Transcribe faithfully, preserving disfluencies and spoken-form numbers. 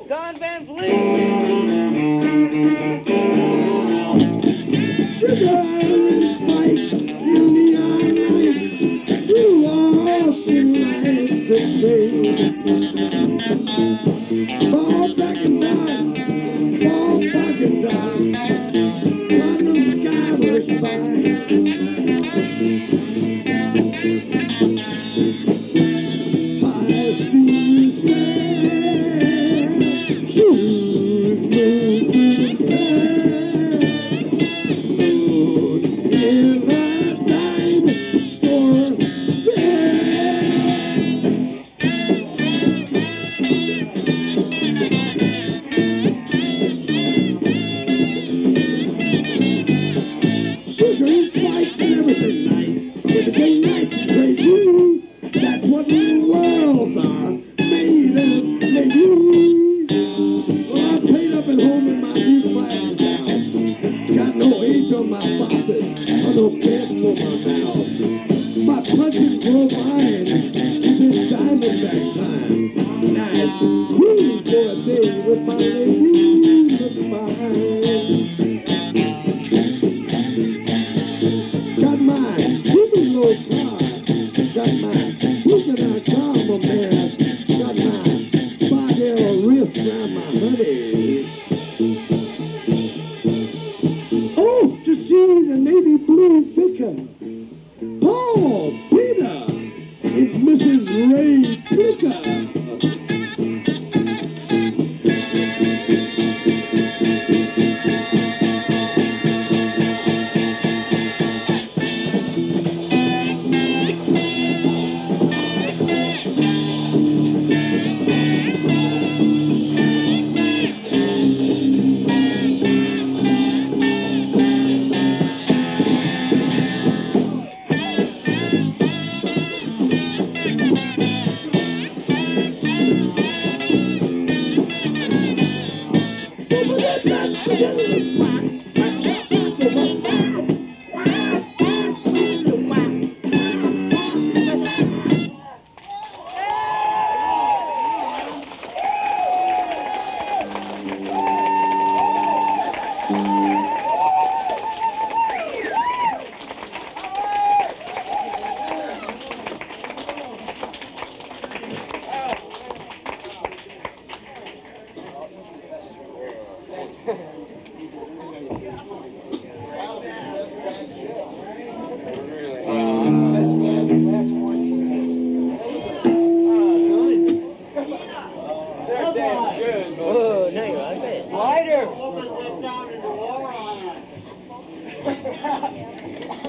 Don Van Vliet. Sugar and spice in the island, you are in life to say. Fall back and down, fall back and down, on the skyward Five feet square, shoes moved in the air. In a dime store, sugar and spice and everything nice. Everything nice and crazy. That's what the worlds are made of, lady. Well, I played up at home in my new flag now. Got no H on my faucet or no bed for my mouth. My punches broke iron. This Diamondback time. Nice, cool for a day with my lady of mine. Got my Tupelo car. Got my Puka Carmel man. Got my Spardell wrist around my honey. Oh, to see the navy blue vicar. Paul Peter. It's Missus Ray Picker. Oh, now you like it. Lighter.